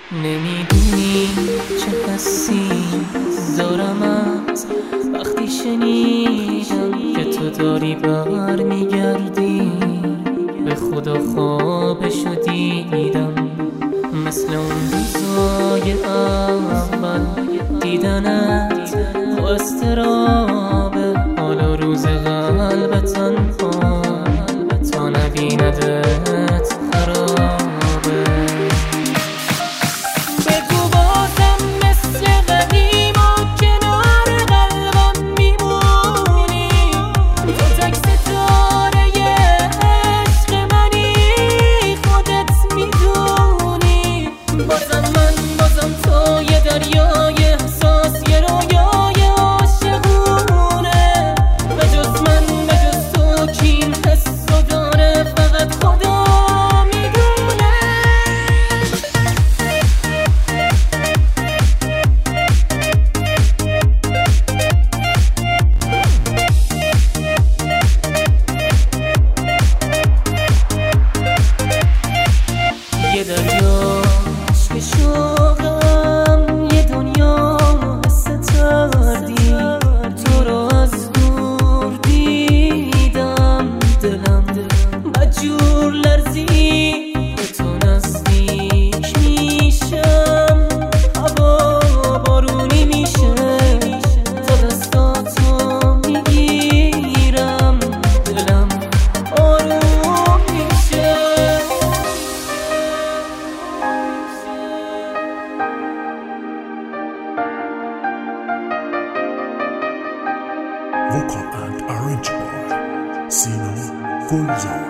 نمیدونی چه حسی دارم از وقتی شنیدم که تو داری بر میگردی. به خدا خوابشو دیدم مثل اون روزای اول دیدنت با استرابه. حالا روز قلب تنها تا نبیندت خرابه. بگو بازم مثل قدیما کنار قلبم میمونی. تو تک ستاره عشق منی خودت میدونی. بازم تو یه دریای احساس، یه رویای عاشقونه. به جز تو کی این حس رو داره فقط خدا میدونه. یه دریا عشق شوقم، یه دنیا حس تردی. تو رو از دور دیدم دلم بدجور لرزی. به تو نزدیک میشم هوا بارونی میشه. تا دستاتو میگیرم دلم آروم میشه. Vocal and arranged by Sino Golzo.